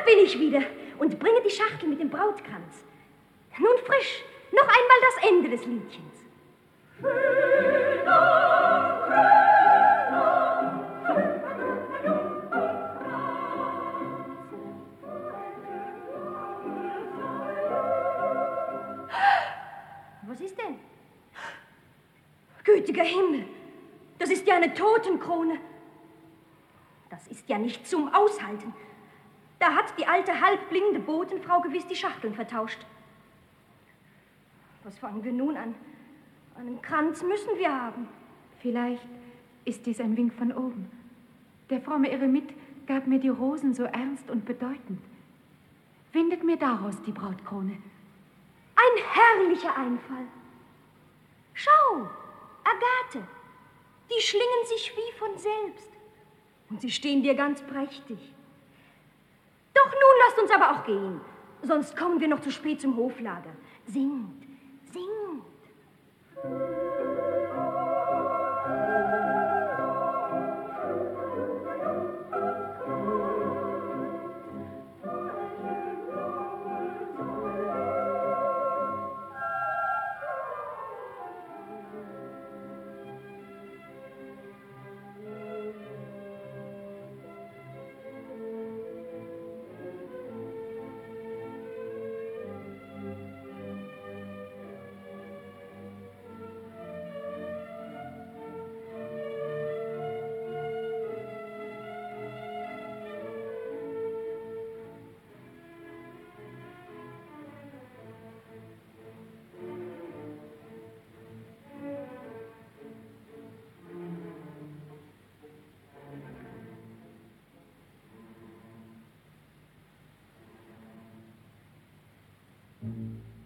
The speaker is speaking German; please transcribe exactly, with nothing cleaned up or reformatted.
Da bin ich wieder und bringe die Schachtel mit dem Brautkranz. Nun frisch, noch einmal das Ende des Liedchens. Was ist denn? Gütiger Himmel, das ist ja eine Totenkrone. Das ist ja nicht zum Aushalten. Da hat die alte halbblinde Botenfrau gewiss die Schachteln vertauscht. Was fangen wir nun an? Einen Kranz müssen wir haben. Vielleicht ist dies ein Wink von oben. Der fromme Eremit gab mir die Rosen so ernst und bedeutend. Windet mir daraus die Brautkrone. Ein herrlicher Einfall. Schau, Agathe, die schlingen sich wie von selbst. Und sie stehen dir ganz prächtig. Doch nun lasst uns aber auch gehen, sonst kommen wir noch zu spät zum Hoflager. Singt, singt. Mm-hmm.